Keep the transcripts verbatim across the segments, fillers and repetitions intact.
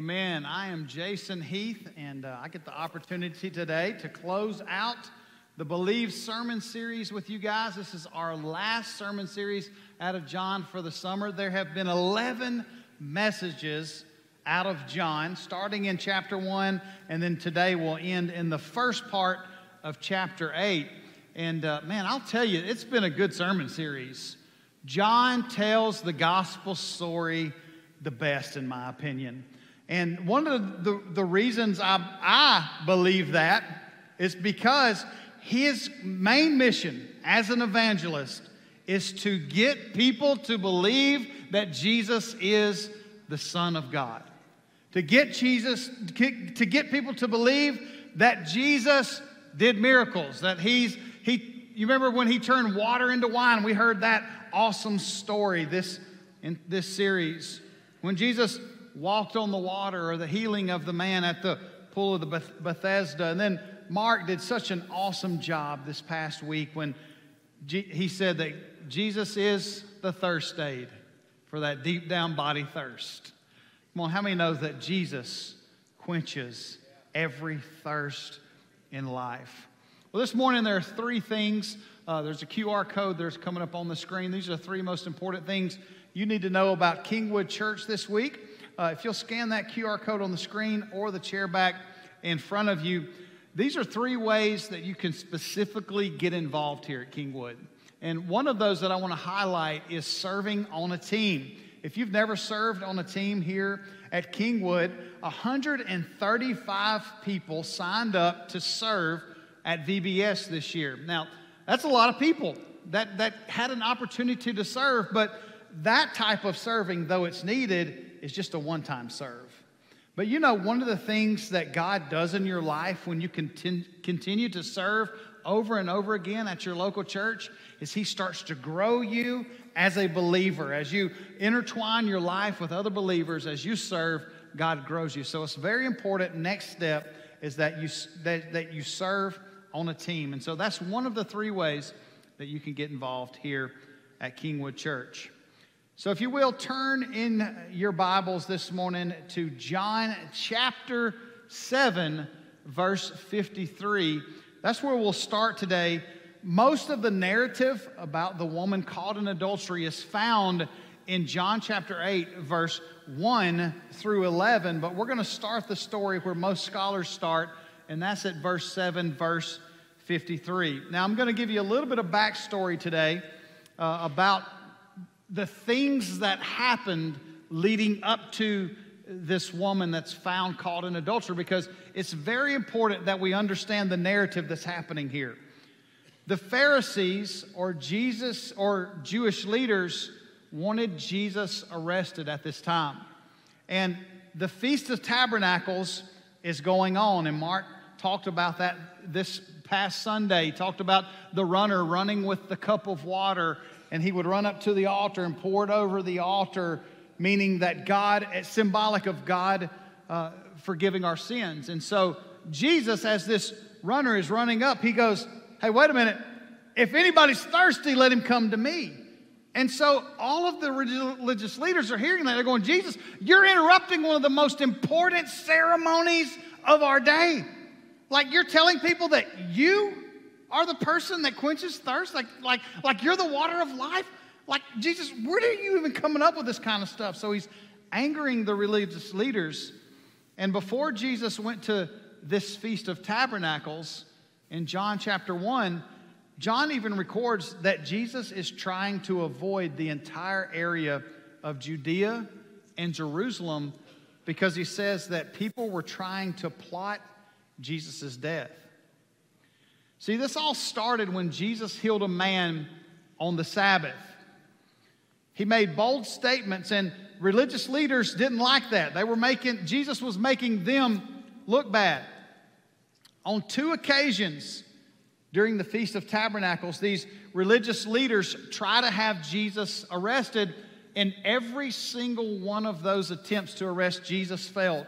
Amen. I am Jason Heath, and uh, I get the opportunity today to close out the Believe sermon series with you guys. This is our last sermon series out of John for the summer. There have been eleven messages out of John, starting in chapter one, and then today we'll end in the first part of chapter eight. And uh, man, I'll tell you, it's been a good sermon series. John tells the gospel story the best, in my opinion. And one of the, the reasons I, I believe that is because his main mission as an evangelist is to get people to believe that Jesus is the Son of God. To get Jesus, to get people to believe that Jesus did miracles, that he's, he, you remember when he turned water into wine? We heard that awesome story this, in this series. When Jesus walked on the water, or the healing of the man at the pool of the Beth- Bethesda. And then Mark did such an awesome job this past week when G- he said that Jesus is the thirst aid for that deep down body thirst. Come on, how many know that Jesus quenches every thirst in life? Well, this morning there are three things. Uh, there's a Q R code that's coming up on the screen. These are the three most important things you need to know about Kingwood Church this week. Uh, if you'll scan that Q R code on the screen or the chair back in front of you, these are three ways that you can specifically get involved here at Kingwood. And one of those that I want to highlight is serving on a team. If you've never served on a team here at Kingwood, one hundred thirty-five people signed up to serve at V B S this year. Now, that's a lot of people that, that had an opportunity to serve, but that type of serving, though it's needed, is just a one-time serve. But you know, one of the things that God does in your life when you contin- continue to serve over and over again at your local church is He starts to grow you as a believer. As you intertwine your life with other believers, as you serve, God grows you. So it's very important. Next step is that you, that, that you serve on a team. And so that's one of the three ways that you can get involved here at Kingwood Church. So if you will, turn in your Bibles this morning to John chapter seven, verse fifty-three. That's where we'll start today. Most of the narrative about the woman caught in adultery is found in John chapter eight, verse one through eleven. But we're going to start the story where most scholars start, and that's at verse seven, verse fifty-three. Now, I'm going to give you a little bit of backstory today uh, about the things that happened leading up to this woman that's found caught in adultery, because it's very important that we understand the narrative that's happening here. The Pharisees, or Jesus, or Jewish leaders, wanted Jesus arrested at this time. And the Feast of Tabernacles is going on, and Mark talked about that this past Sunday. He talked about the runner running with the cup of water, and he would run up to the altar and pour it over the altar, meaning that God, it's symbolic of God uh, forgiving our sins. And so Jesus, as this runner is running up, he goes, hey, wait a minute. If anybody's thirsty, let him come to me. And so all of the religious leaders are hearing that. They're going, Jesus, you're interrupting one of the most important ceremonies of our day. Like, you're telling people that you are the person that quenches thirst? Like, like, like you're the water of life? Like, Jesus, where are you even coming up with this kind of stuff? So he's angering the religious leaders. And before Jesus went to this Feast of Tabernacles in John chapter one, John even records that Jesus is trying to avoid the entire area of Judea and Jerusalem, because he says that people were trying to plot Jesus' death. See, this all started when Jesus healed a man on the Sabbath. He made bold statements, and religious leaders didn't like that. They were making, Jesus was making them look bad. On two occasions during the Feast of Tabernacles, these religious leaders try to have Jesus arrested, and every single one of those attempts to arrest Jesus failed.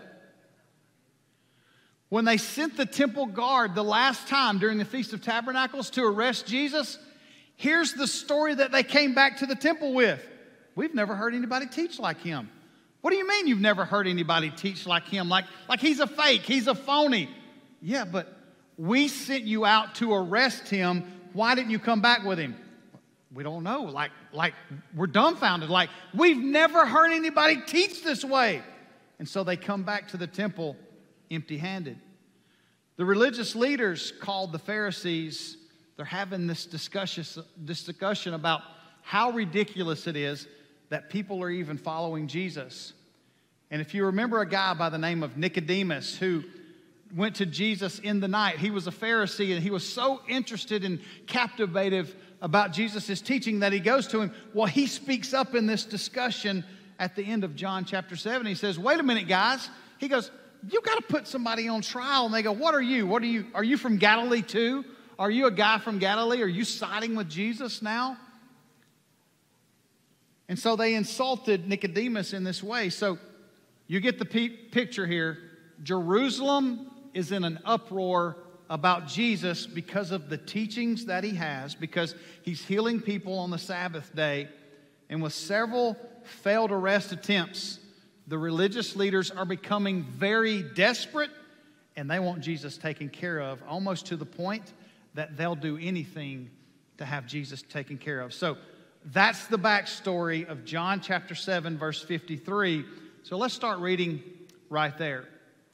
When they sent the temple guard the last time during the Feast of Tabernacles to arrest Jesus, here's the story that they came back to the temple with. We've never heard anybody teach like him. What do you mean you've never heard anybody teach like him? Like, like he's a fake, he's a phony. Yeah, but we sent you out to arrest him. Why didn't you come back with him? We don't know. Like, like we're dumbfounded. Like, we've never heard anybody teach this way. And so they come back to the temple empty-handed. The religious leaders called the Pharisees. They're having this discussion, this discussion about how ridiculous it is that people are even following Jesus. And if you remember a guy by the name of Nicodemus who went to Jesus in the night, he was a Pharisee and he was so interested and captivated about Jesus' teaching that he goes to him. Well, he speaks up in this discussion at the end of John chapter seven. He says, wait a minute, guys. He goes, you got to put somebody on trial. And they go, what are you? What are you? Are you from Galilee too? Are you a guy from Galilee? Are you siding with Jesus now? And so they insulted Nicodemus in this way. So you get the pe- picture here. Jerusalem is in an uproar about Jesus because of the teachings that he has, because he's healing people on the Sabbath day. And with several failed arrest attempts, the religious leaders are becoming very desperate, and they want Jesus taken care of, almost to the point that they'll do anything to have Jesus taken care of. So that's the backstory of John chapter seven, verse fifty-three. So let's start reading right there.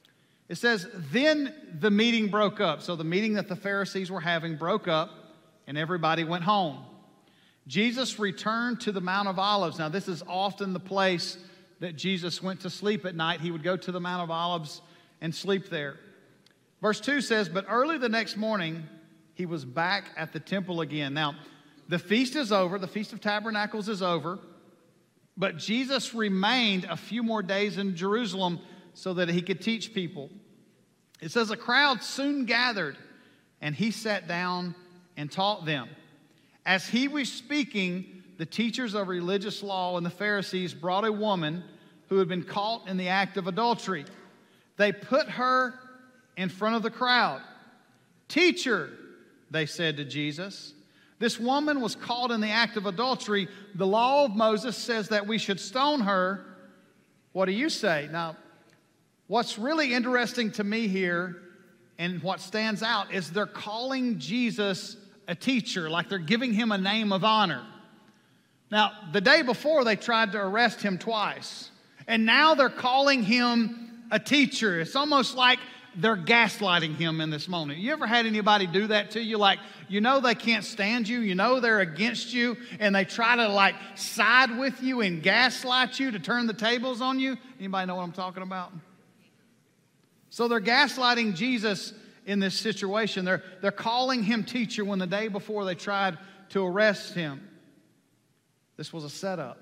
It says, then the meeting broke up. So the meeting that the Pharisees were having broke up, and everybody went home. Jesus returned to the Mount of Olives. Now, this is often the place that Jesus went to sleep at night. He would go to the Mount of Olives and sleep there. Verse two says, but early the next morning, he was back at the temple again. Now, the feast is over. The Feast of Tabernacles is over. But Jesus remained a few more days in Jerusalem so that he could teach people. It says a crowd soon gathered, and he sat down and taught them. As he was speaking, the teachers of religious law and the Pharisees brought a woman who had been caught in the act of adultery. They put her in front of the crowd. Teacher, they said to Jesus, this woman was caught in the act of adultery. The law of Moses says that we should stone her. What do you say? Now, what's really interesting to me here and what stands out is they're calling Jesus a teacher, like they're giving him a name of honor. Now, the day before, they tried to arrest him twice. And now they're calling him a teacher. It's almost like they're gaslighting him in this moment. You ever had anybody do that to you? Like, you know they can't stand you. You know they're against you. And they try to, like, side with you and gaslight you to turn the tables on you. Anybody know what I'm talking about? So they're gaslighting Jesus in this situation. They're, they're calling him teacher when the day before they tried to arrest him. This was a setup.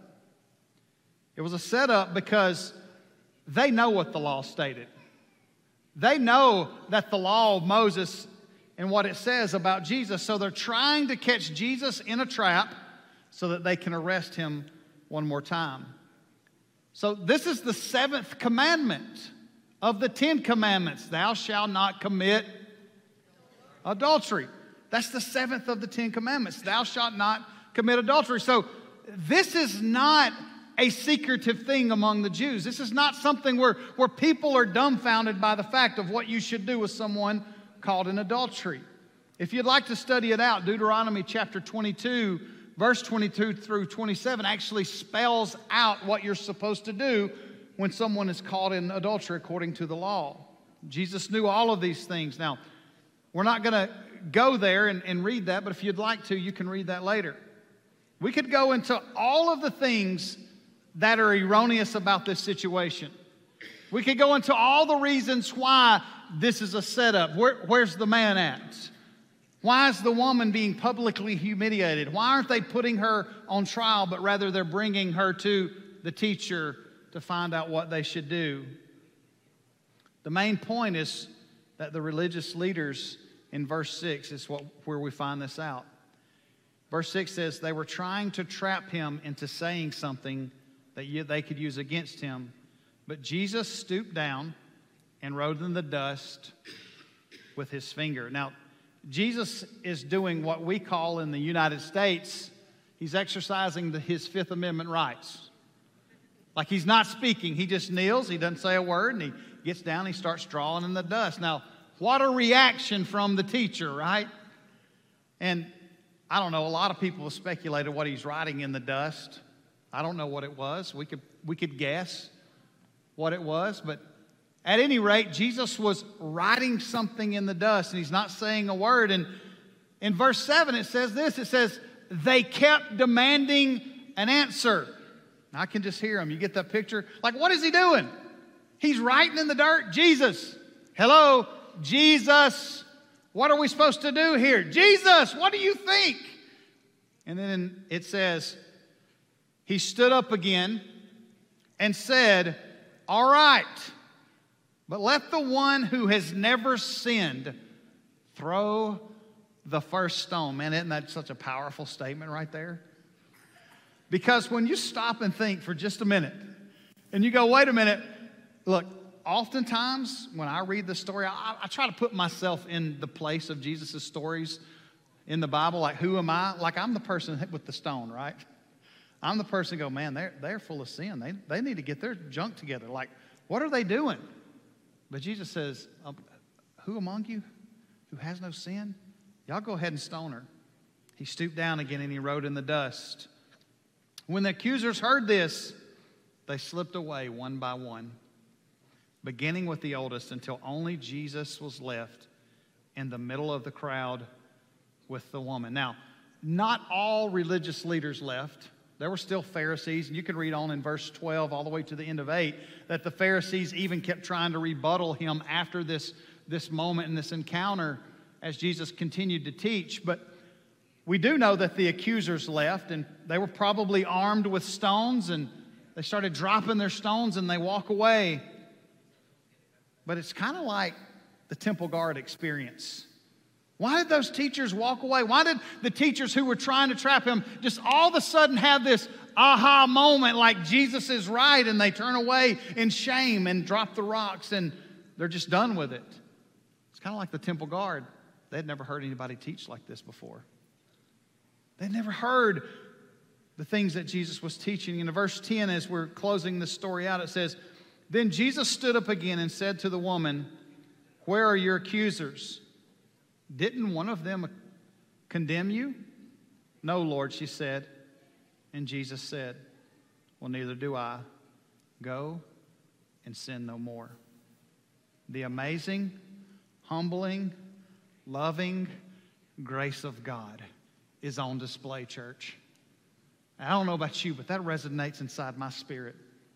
It was a setup because they know what the law stated. They know that the law of Moses and what it says about Jesus. So they're trying to catch Jesus in a trap so that they can arrest him one more time. So this is the seventh commandment of the Ten Commandments. Thou shalt not commit adultery. That's the seventh of the Ten Commandments. Thou shalt not commit adultery. So this is not a secretive thing among the Jews. This is not something where, where people are dumbfounded by the fact of what you should do with someone caught in adultery. If you'd like to study it out, Deuteronomy chapter twenty-two, verse twenty-two through twenty-seven actually spells out what you're supposed to do when someone is caught in adultery according to the law. Jesus knew all of these things. Now, we're not going to go there and, and read that, but if you'd like to, you can read that later. We could go into all of the things that are erroneous about this situation. We could go into all the reasons why this is a setup. Where, where's the man at? Why is the woman being publicly humiliated? Why aren't they putting her on trial, but rather they're bringing her to the teacher to find out what they should do? The main point is that the religious leaders in verse six is what, where we find this out. Verse six says they were trying to trap him into saying something that they could use against him. But Jesus stooped down and wrote in the dust with his finger. Now, Jesus is doing what we call in the United States, he's exercising the, his Fifth Amendment rights. Like he's not speaking. He just kneels. He doesn't say a word. And he gets down. And he starts drawing in the dust. Now, what a reaction from the teacher, right? And I don't know. A lot of people have speculated what he's writing in the dust. I don't know what it was. We could, we could guess what it was. But at any rate, Jesus was writing something in the dust. And he's not saying a word. And in verse seven, it says this. It says, they kept demanding an answer. I can just hear him. You get that picture? Like, what is he doing? He's writing in the dirt. Jesus. Hello, Jesus. What are we supposed to do here? Jesus, what do you think? And then it says, he stood up again and said, all right, but let the one who has never sinned throw the first stone. Man, isn't that such a powerful statement right there? Because when you stop and think for just a minute, and you go, wait a minute, look, oftentimes when I read the story, I, I try to put myself in the place of Jesus' stories in the Bible. Like, who am I? Like, I'm the person with the stone, right? I'm the person who go, man, they're, they're full of sin. They, they need to get their junk together. Like, what are they doing? But Jesus says, um, who among you who has no sin? Y'all go ahead and stone her. He stooped down again and he wrote in the dust. When the accusers heard this, they slipped away one by one, beginning with the oldest, until only Jesus was left in the middle of the crowd with the woman. Now, not all religious leaders left. There were still Pharisees, and you can read on in verse twelve all the way to the end of eight, that the Pharisees even kept trying to rebuttal him after this, this moment and this encounter as Jesus continued to teach. But we do know that the accusers left, and they were probably armed with stones, and they started dropping their stones, and they walk away. But it's kind of like the temple guard experience. Why did those teachers walk away? Why did the teachers who were trying to trap him just all of a sudden have this aha moment like Jesus is right, and they turn away in shame and drop the rocks, and they're just done with it? It's kind of like the temple guard. They'd never heard anybody teach like this before. They'd never heard the things that Jesus was teaching. In verse ten, as we're closing this story out, it says, then Jesus stood up again and said to the woman, where are your accusers? Didn't one of them condemn you? No, Lord, she said. And Jesus said, well, neither do I. Go and sin no more. The amazing, humbling, loving grace of God is on display, church. I don't know about you, but that resonates inside my spirit.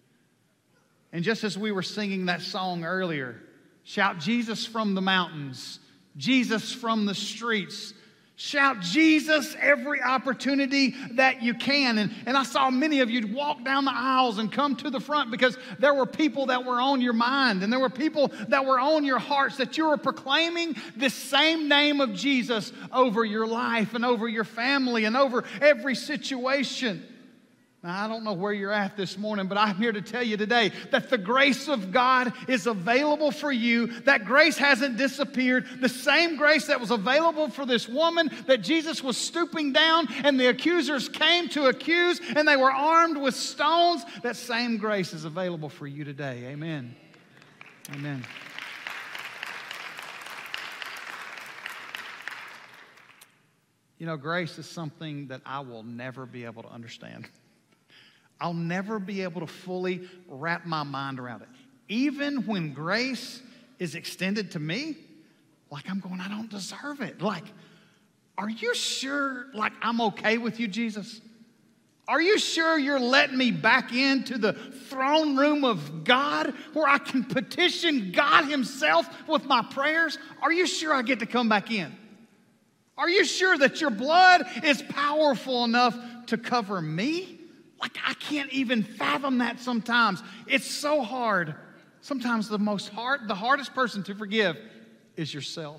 And just as we were singing that song earlier, shout Jesus from the mountains, Jesus from the streets. Shout Jesus every opportunity that you can. And, and I saw many of you walk down the aisles and come to the front because there were people that were on your mind, and there were people that were on your hearts, that you were proclaiming this same name of Jesus over your life and over your family and over every situation. Now, I don't know where you're at this morning, but I'm here to tell you today that the grace of God is available for you. That grace hasn't disappeared. The same grace that was available for this woman that Jesus was stooping down and the accusers came to accuse and they were armed with stones, that same grace is available for you today. Amen. Amen. You know, grace is something that I will never be able to understand. I'll never be able to fully wrap my mind around it. Even when grace is extended to me, like I'm going, I don't deserve it. Like, are you sure, like, I'm okay with you, Jesus? Are you sure you're letting me back into the throne room of God where I can petition God himself with my prayers? Are you sure I get to come back in? Are you sure that your blood is powerful enough to cover me? Like, I can't even fathom that sometimes. It's so hard. Sometimes the most hard, the hardest person to forgive is yourself.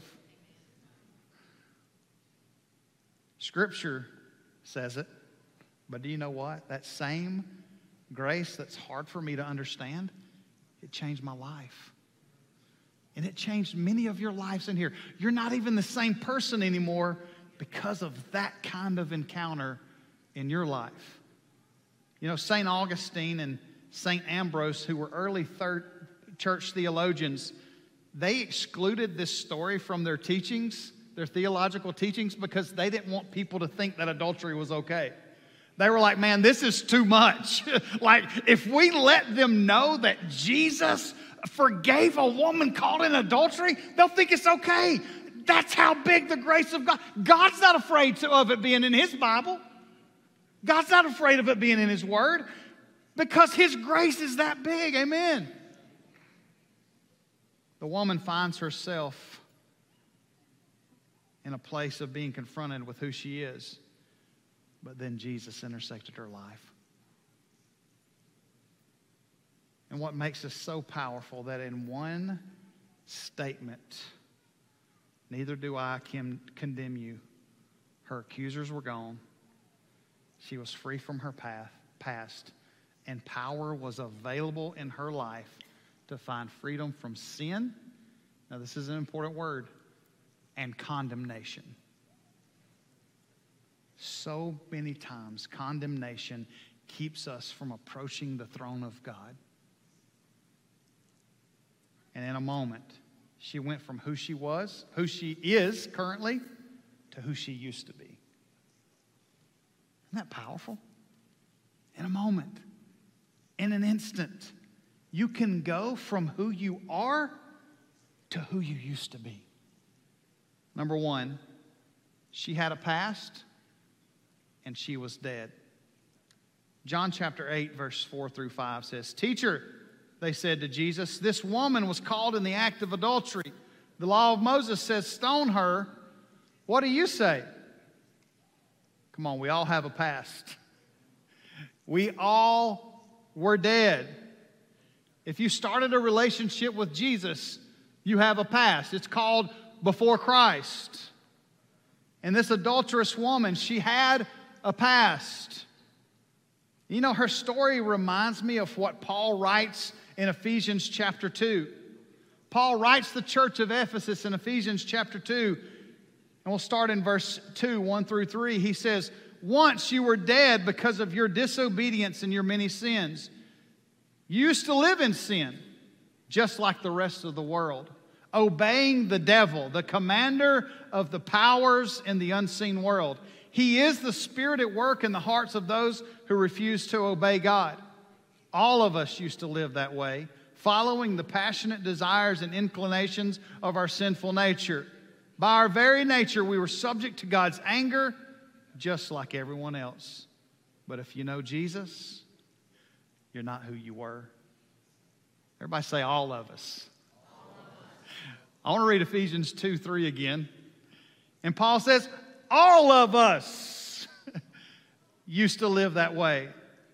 Scripture says it, but do you know what? That same grace that's hard for me to understand, it changed my life. And it changed many of your lives in here. You're not even the same person anymore because of that kind of encounter in your life. You know, Saint Augustine in Saint Ambrose, who were early third church theologians, they excluded this story from their teachings, their theological teachings, because they didn't want people to think that adultery was okay. They were like, man, this is too much. Like, if we let them know that Jesus forgave a woman caught in adultery, they'll think it's okay. That's how big the grace of God. God's not afraid to, of it being in His Bible. God's not afraid of it being in His Word because His grace is that big. Amen. The woman finds herself in a place of being confronted with who she is. But then Jesus intersected her life. And what makes this so powerful that in one statement, neither do I condemn you. Her accusers were gone. She was free from her path, past. And power was available in her life to find freedom from sin. Now, this is an important word. And condemnation. So many times, condemnation keeps us from approaching the throne of God. And in a moment, she went from who she was, who she is currently, to who she used to be. Isn't that powerful? In a moment, in an instant, you can go from who you are to who you used to be. Number one, she had a past and she was dead. John chapter eight, verse four through five says, "Teacher," they said to Jesus, "this woman was caught in the act of adultery. The law of Moses says stone her. What do you say?" Come on, we all have a past. We all were dead. If you started a relationship with Jesus, you have a past. It's called before Christ. And this adulterous woman, she had a past. You know, her story reminds me of what Paul writes in Ephesians chapter two. Paul writes the church of Ephesus in Ephesians chapter two, and we'll start in verse two, one through three. He says, "Once you were dead because of your disobedience and your many sins. You used to live in sin, just like the rest of the world, obeying the devil, the commander of the powers in the unseen world. He is the spirit at work in the hearts of those who refuse to obey God. All of us used to live that way, following the passionate desires and inclinations of our sinful nature. By our very nature, we were subject to God's anger, just like everyone else. But if you know Jesus, you're not who you were." Everybody say, all of us. I want to read Ephesians two, three again. And Paul says, all of us used to live that way.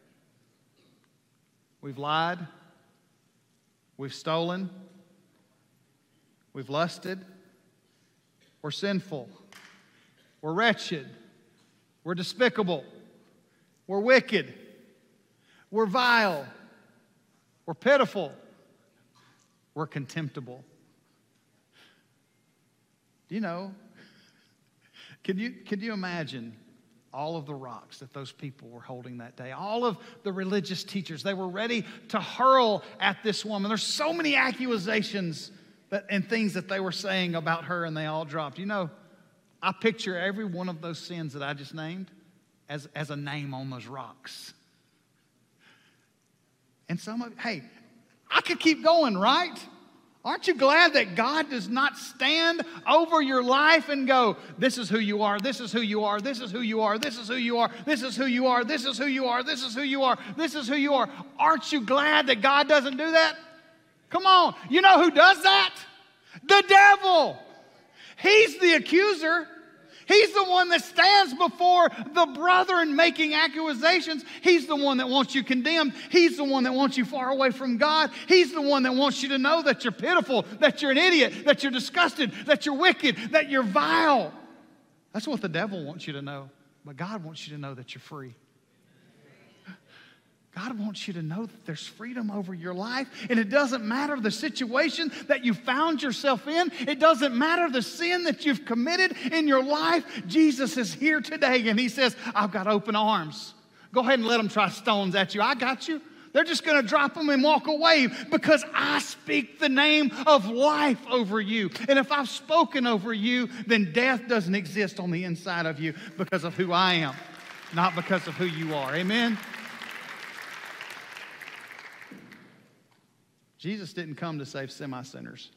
We've lied. We've stolen. We've lusted. We're sinful. We're wretched. We're despicable. We're wicked. We're vile. We're pitiful. We're contemptible. Do you know, can you, can you imagine all of the rocks that those people were holding that day? All of the religious teachers, they were ready to hurl at this woman. There's so many accusations that, and things that they were saying about her, and they all dropped. You know, I picture every one of those sins that I just named as, as a name on those rocks. And some of, hey, I could keep going, right? Aren't you glad that God does not stand over your life and go, this is who you are, this is who you are, this is who you are, this is who you are, this is who you are, this is who you are, this is who you are, this is who you are. Aren't you glad that God doesn't do that? Come on. You know who does that? The devil. He's the accuser. He's the one that stands before the brethren making accusations. He's the one that wants you condemned. He's the one that wants you far away from God. He's the one that wants you to know that you're pitiful, that you're an idiot, that you're disgusted, that you're wicked, that you're vile. That's what the devil wants you to know. But God wants you to know that you're free. God wants you to know that there's freedom over your life, and it doesn't matter the situation that you found yourself in. It doesn't matter the sin that you've committed in your life. Jesus is here today, and He says, I've got open arms. Go ahead and let them try stones at you. I got you. They're just going to drop them and walk away because I speak the name of life over you. And if I've spoken over you, then death doesn't exist on the inside of you because of who I am, not because of who you are. Amen? Jesus didn't come to save semi-sinners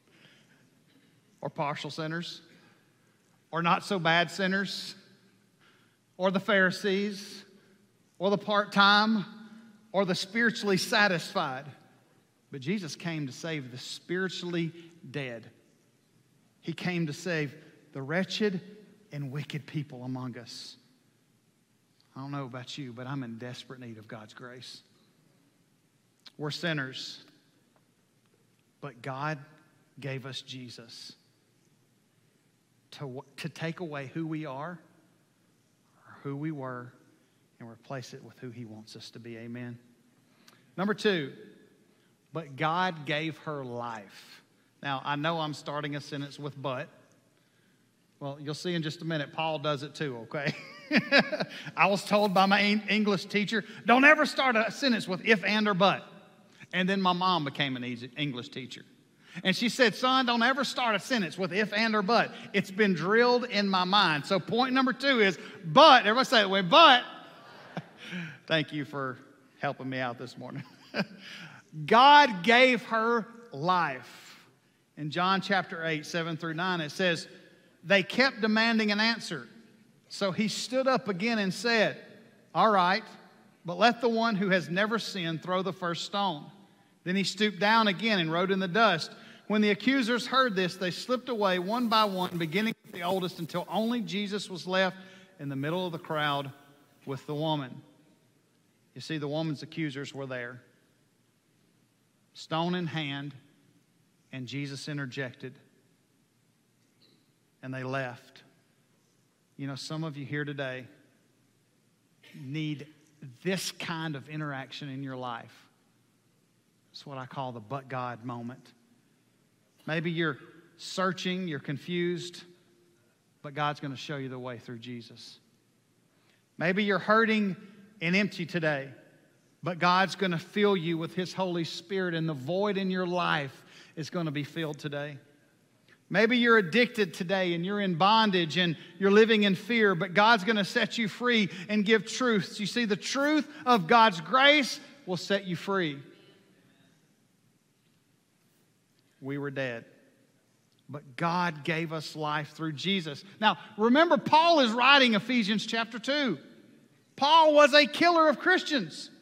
or partial sinners or not so bad sinners or the Pharisees or the part-time or the spiritually satisfied. But Jesus came to save the spiritually dead. He came to save the wretched and wicked people among us. I don't know about you, but I'm in desperate need of God's grace. We're sinners, but God gave us Jesus to, to take away who we are or who we were and replace it with who He wants us to be. Amen. Number two, but God gave her life. Now, I know I'm starting a sentence with but. Well, you'll see in just a minute, Paul does it too, okay? I was told by my English teacher, don't ever start a sentence with if, and, or but. And then my mom became an English teacher. And she said, son, don't ever start a sentence with if, and, or but. It's been drilled in my mind. So point number two is but. Everybody say it that way, but. Thank you for helping me out this morning. God gave her life. In John chapter eight, seven through nine, it says, they kept demanding an answer. So he stood up again and said, all right, but let the one who has never sinned throw the first stone. Then he stooped down again and wrote in the dust. When the accusers heard this, they slipped away one by one, beginning with the oldest, until only Jesus was left in the middle of the crowd with the woman. You see, the woman's accusers were there, stone in hand, and Jesus interjected, and they left. You know, some of you here today need this kind of interaction in your life. It's what I call the but God moment. Maybe you're searching, you're confused, but God's going to show you the way through Jesus. Maybe you're hurting and empty today, but God's going to fill you with His Holy Spirit, and the void in your life is going to be filled today. Maybe you're addicted today and you're in bondage and you're living in fear, but God's going to set you free and give truth. You see, the truth of God's grace will set you free. We were dead, but God gave us life through Jesus. Now, remember, Paul is writing Ephesians chapter two. Paul was a killer of Christians.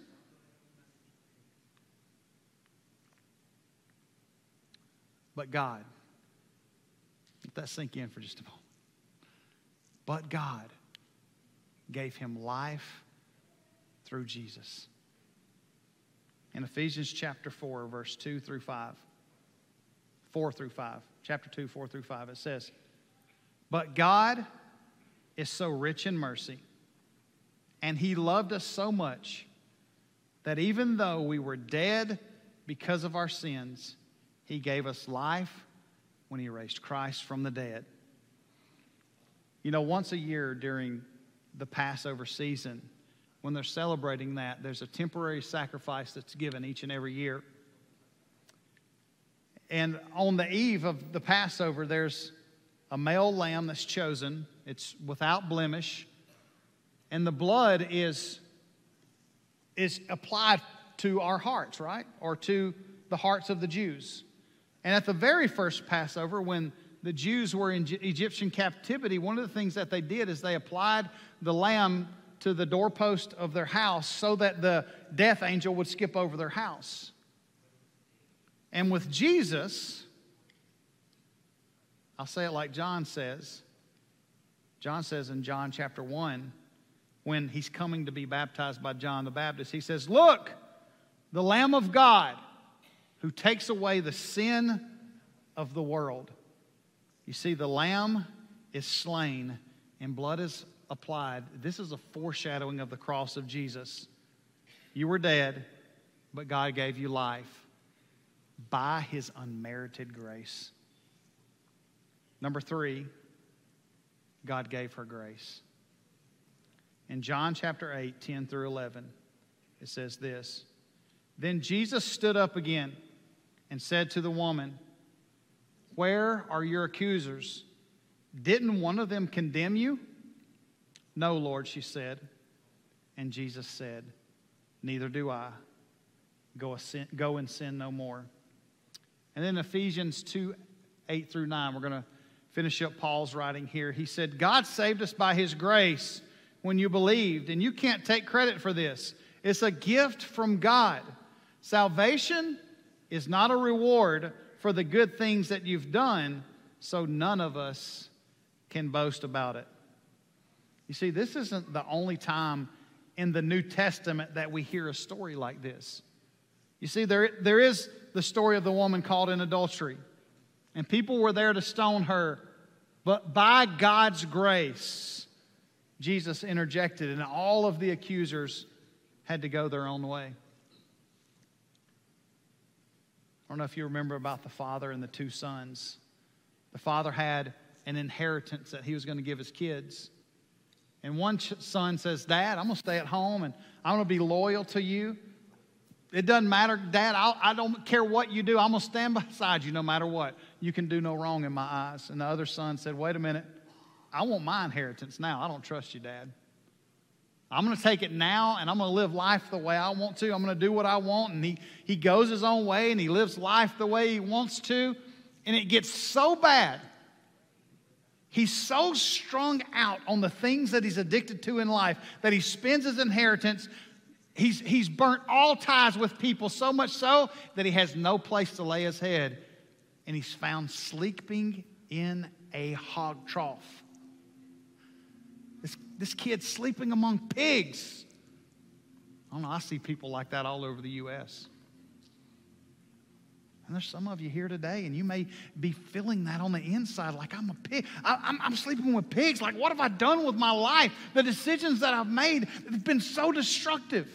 But God, let that sink in for just a moment. But God gave him life through Jesus. In Ephesians chapter four, verse two through five, four through five, chapter two, four through five, it says, but God is so rich in mercy, and He loved us so much that even though we were dead because of our sins, He gave us life when He raised Christ from the dead. You know, once a year during the Passover season, when they're celebrating that, there's a temporary sacrifice that's given each and every year. And on the eve of the Passover, there's a male lamb that's chosen. It's without blemish. And the blood is, is applied to our hearts, right? Or to the hearts of the Jews. And at the very first Passover, when the Jews were in Egyptian captivity, one of the things that they did is they applied the lamb to the doorpost of their house so that the death angel would skip over their house. And with Jesus, I'll say it like John says. John says in John chapter one, when he's coming to be baptized by John the Baptist, he says, look, the Lamb of God who takes away the sin of the world. You see, the Lamb is slain and blood is applied. This is a foreshadowing of the cross of Jesus. You were dead, but God gave you life by His unmerited grace. Number three, God gave her grace. In John chapter eight, ten through eleven, it says this, Then Jesus stood up again and said to the woman, "Where are your accusers? Didn't one of them condemn you?" "No, Lord," she said. And Jesus said, "Neither do I. Go, sin, go and sin no more." And then Ephesians two, eight through nine, we're going to finish up Paul's writing here. He said, "God saved us by His grace when you believed, and you can't take credit for this. It's a gift from God. Salvation is not a reward for the good things that you've done, so none of us can boast about it." You see, this isn't the only time in the New Testament that we hear a story like this. You see, there, there is the story of the woman caught in adultery, and people were there to stone her, but by God's grace, Jesus interjected, and all of the accusers had to go their own way. I don't know if you remember about the father and the two sons. The father had an inheritance that he was going to give his kids. And one son says, "Dad, I'm going to stay at home and I'm going to be loyal to you. It doesn't matter, Dad, I'll, I don't care what you do. I'm going to stand beside you no matter what. You can do no wrong in my eyes." And the other son said, "Wait a minute. I want my inheritance now. I don't trust you, Dad. I'm going to take it now, and I'm going to live life the way I want to. I'm going to do what I want." And he, he goes his own way, and he lives life the way he wants to. And it gets so bad. He's so strung out on the things that he's addicted to in life that he spends his inheritance. He's, he's burnt all ties with people, so much so that he has no place to lay his head. And he's found sleeping in a hog trough. This, this kid's sleeping among pigs. I don't know, I see people like that all over the U S And there's some of you here today, and you may be feeling that on the inside, like I'm a pig. I, I'm, I'm sleeping with pigs. Like, what have I done with my life? The decisions that I've made have been so destructive.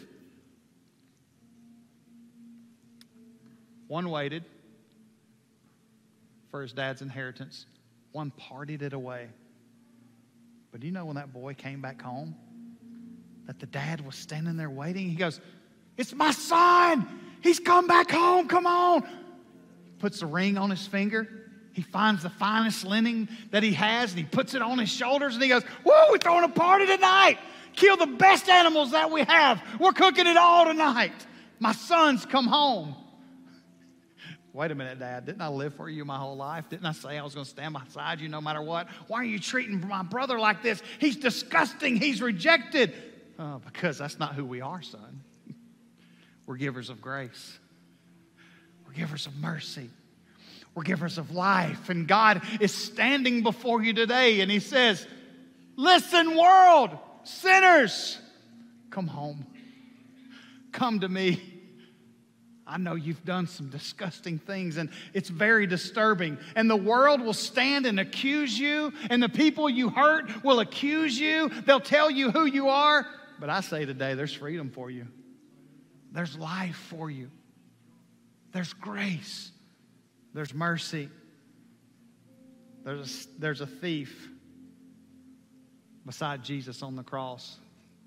One waited for his dad's inheritance. One partied it away. But do you know when that boy came back home, that the dad was standing there waiting? He goes, "It's my son. He's come back home. Come on." Puts a ring on his finger. He finds the finest linen that he has, and he puts it on his shoulders, and he goes, "Woo, we're throwing a party tonight. Kill the best animals that we have. We're cooking it all tonight. My son's come home." "Wait a minute, Dad. Didn't I live for you my whole life? Didn't I say I was going to stand beside you no matter what? Why are you treating my brother like this? He's disgusting. He's rejected." Oh, because that's not who we are, son. We're givers of grace. We're givers of mercy. We're givers of life. And God is standing before you today, and He says, "Listen, world, sinners, come home. Come to me. I know you've done some disgusting things, and it's very disturbing. And the world will stand and accuse you, and the people you hurt will accuse you. They'll tell you who you are. But I say today, there's freedom for you. There's life for you. There's grace. There's mercy. There's a, there's a thief beside Jesus on the cross.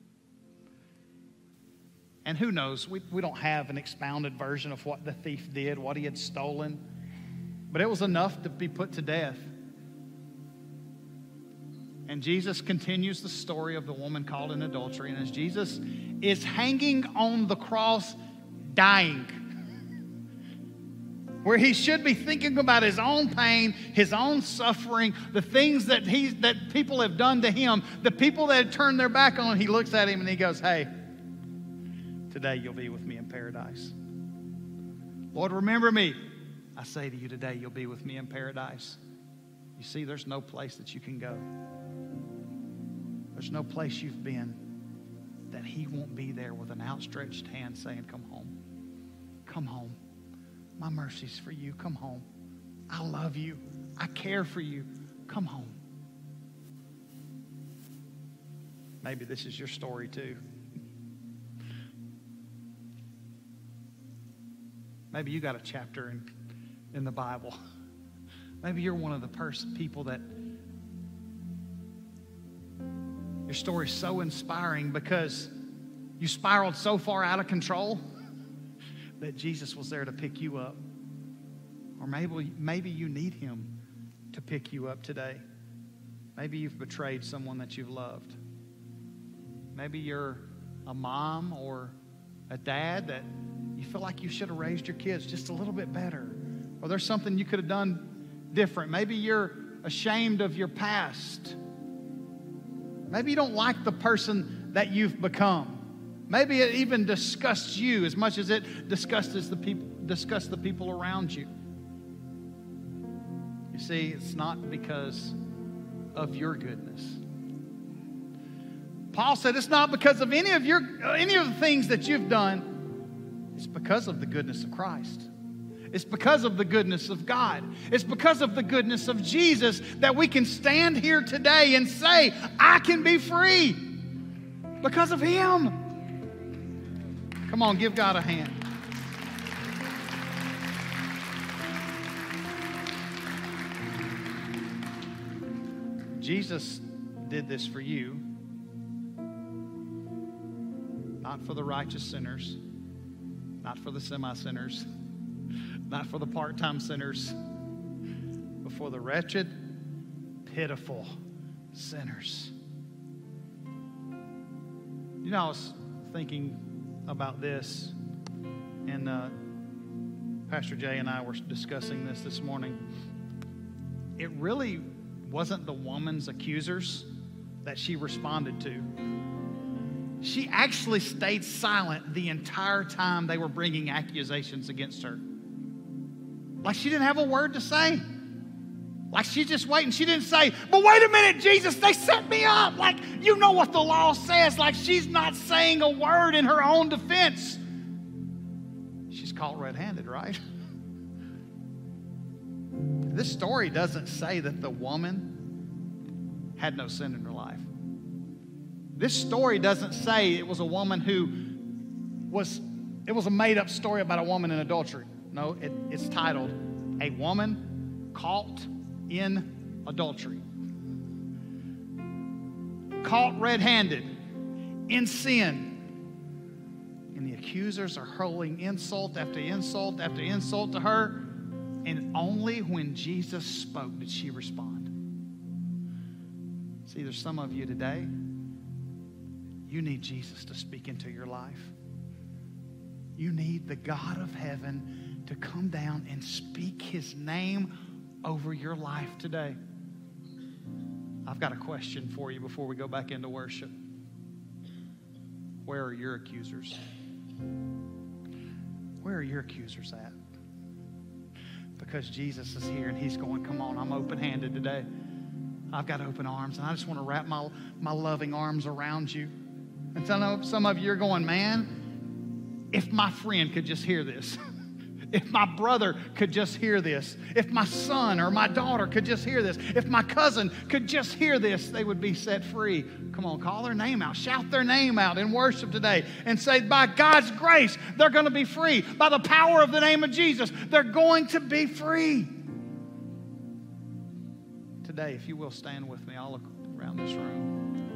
And who knows, we, we don't have an expounded version of what the thief did, what he had stolen. But it was enough to be put to death. And Jesus continues the story of the woman caught in adultery. And as Jesus is hanging on the cross, dying, where he should be thinking about his own pain, his own suffering, the things that he that people have done to him, the people that had turned their back on him, he looks at him and he goes, "Hey, today you'll be with me in paradise. Lord, remember me. I say to you today, you'll be with me in paradise." You see, there's no place that you can go. There's no place you've been that he won't be there with an outstretched hand saying, "Come home. Come home. My mercy's for you. Come home. I love you. I care for you. Come home." Maybe this is your story too. Maybe you got a chapter in, in the Bible. Maybe you're one of the person, people that your story's so inspiring because you spiraled so far out of control that Jesus was there to pick you up. Or maybe, maybe you need him to pick you up today. Maybe you've betrayed someone that you've loved. Maybe you're a mom or a dad that you feel like you should have raised your kids just a little bit better. Or there's something you could have done different. Maybe you're ashamed of your past. Maybe you don't like the person that you've become. Maybe it even disgusts you as much as it disgusts the people, disgusts the people around you. You see, it's not because of your goodness. Paul said it's not because of any of your any of the things that you've done. It's because of the goodness of Christ. It's because of the goodness of God. It's because of the goodness of Jesus that we can stand here today and say, I can be free because of him. Come on, give God a hand. Jesus did this for you, not for the righteous sinners, not for the semi-sinners, not for the part-time sinners, but for the wretched, pitiful sinners. You know, I was thinking about this, and uh, Pastor Jay and I were discussing this this morning. It really wasn't the woman's accusers that she responded to. She actually stayed silent the entire time they were bringing accusations against her. Like she didn't have a word to say. Like she's just waiting. She didn't say, but wait a minute, Jesus, they set me up. Like, you know what the law says. Like she's not saying a word in her own defense. She's caught red-handed, right? This story doesn't say that the woman had no sin in her life. This story doesn't say it was a woman who was, it was a made-up story about a woman in adultery. No, it, it's titled, A Woman Caught in Adultery. Caught red-handed in sin. And the accusers are hurling insult after insult after insult to her. And only when Jesus spoke did she respond. See, there's some of you today, you need Jesus to speak into your life. You need the God of heaven to come down and speak his name over your life today. I've got a question for you before we go back into worship. Where are your accusers? Where are your accusers at? Because Jesus is here and he's going, come on, I'm open-handed today. I've got open arms, and I just want to wrap my, my loving arms around you. And some, some of you are going, man, if my friend could just hear this. If my brother could just hear this, if my son or my daughter could just hear this, if my cousin could just hear this, they would be set free. Come on, call their name out. Shout their name out in worship today and say, by God's grace, they're going to be free. By the power of the name of Jesus, they're going to be free. Today, if you will stand with me, I'll look around this room.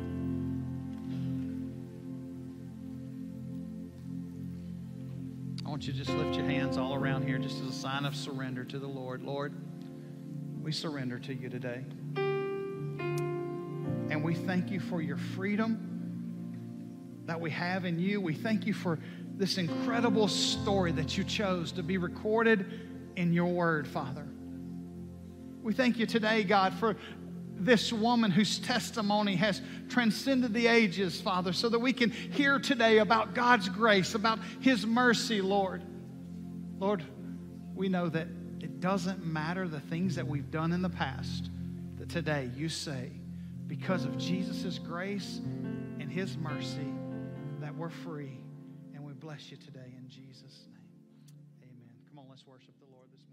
I want you to just lift your hands all around here just as a sign of surrender to the Lord. Lord, we surrender to you today. And we thank you for your freedom that we have in you. We thank you for this incredible story that you chose to be recorded in your word, Father. We thank you today, God, for this woman whose testimony has transcended the ages, Father, so that we can hear today about God's grace, about his mercy, Lord. Lord, we know that it doesn't matter the things that we've done in the past, that today you say, because of Jesus' grace and his mercy, that we're free. And we bless you today in Jesus' name. Amen. Come on, let's worship the Lord this morning.